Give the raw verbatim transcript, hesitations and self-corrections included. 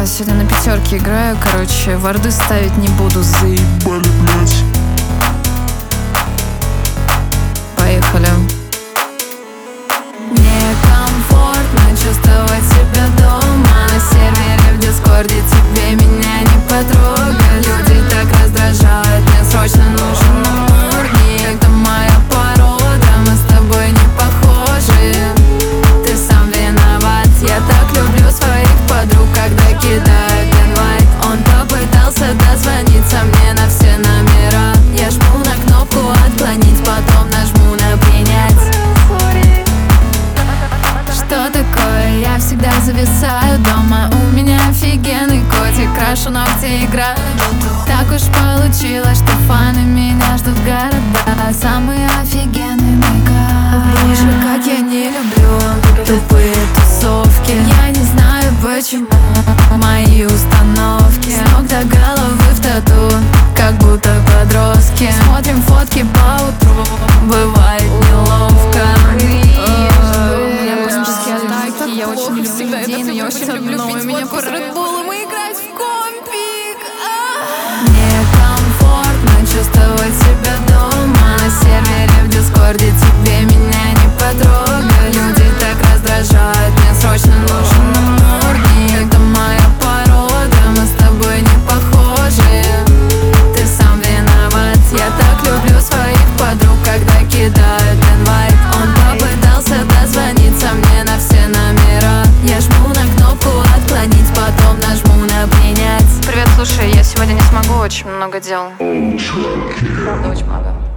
сегодня на пятерке играю, короче, варды ставить не буду, заебали, блять. Поехали. Мне комфортно чувствовать себя дома. На сервере в дискорде тебе меня не потрогать. Люди так раздражают, мне срочно нужен намордник. Это моя порода, мы с тобой не похожи. Ты сам виноват, я так люблю своих подруг, когда кидают инвайт. Он попытался дозвониться мне на все номера. Я жму на кнопку отклонить, потом нажму на принять. Что такое? Я всегда зависаю дома. У меня офигенный котик, крашу ногти, играю. Так уж получилось, что фаны меня ждут города. Самый офигенный мейкап. Боже, как я не люблю тупые тусовки. Я не знаю почему мои установки с ног до головы в тату, как будто подростки. Смотрим фотки по утру, бывает неловко. Я очень люблю всегда людей, но я очень люблю пить меня водку с Red Bull'ом и играть в компик. Мне комфортно чувствовать себя дома. На сервере в дискорде тебе меня не потрогать. Люди так раздражают, мне срочно нужен намордник. Это моя порода, мы с тобой не похожи. Ты сам виноват, я так люблю своих подруг, когда кидают инвайт. Он попытался дозвониться мне на все номера. Я жму на кнопку отклонить, потом нажму на принять. Привет, слушай, я сегодня не смогу, очень много дел. Правда, очень много.